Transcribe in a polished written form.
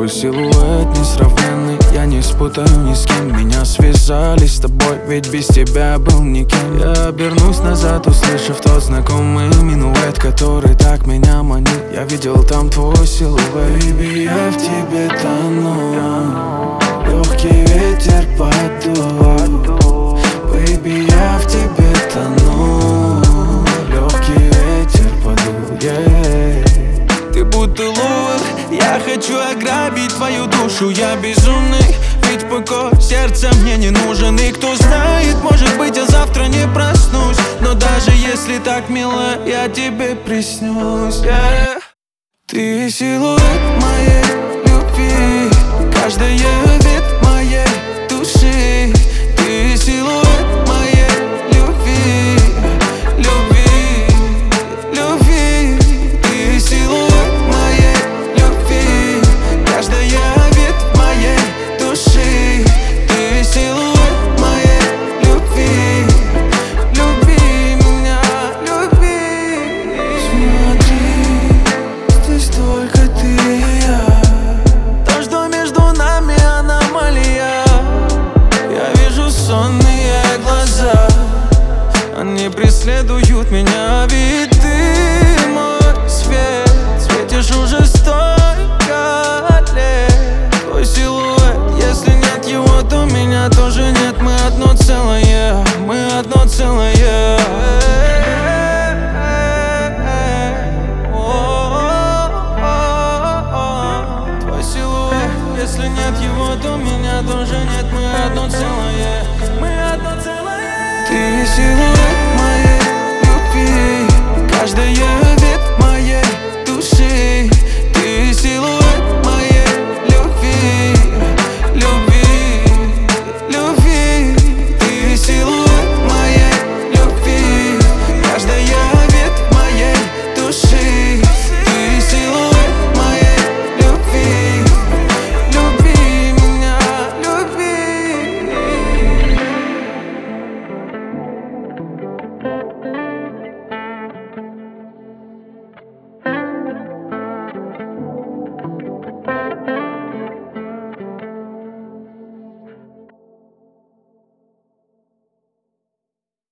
Твой силуэт несравненный, я не спутаю ни с кем. Меня связали с тобой, ведь без тебя был никем. Я обернусь назад, услышав тот знакомый минуэт, который так меня манит. Я видел там твой силуэт. Baby, я в тебе тону, легкий ветер подул. Baby, я в тебе тону, легкий ветер подул, yeah. Ты будто лук, я хочу ограбить твою душу. Я безумный, ведь покой сердца мне не нужен. И кто знает, может быть, я завтра не проснусь. Но даже если так мило, я тебе приснюсь, yeah. Ты силуэт моей любви, каждая вид моей души. Ты силуэт моей любви, любви, любви. Ты силуэт моей любви, каждая вид моей души. Ты силуэт моей любви, люби меня, люби. Смотри, здесь только ты и я. То, что между нами аномалия. Я вижу сонные глаза, они преследуют меня, ведь ты мой свет. Светишь уже столько лет. Твой силуэт, если нет его, то меня тоже нет. Мы одно целое, мы одно целое. Твой силуэт, если нет его, то меня тоже нет. Мы одно целое, мы одно целое. Ты силуэт моей любви, каждая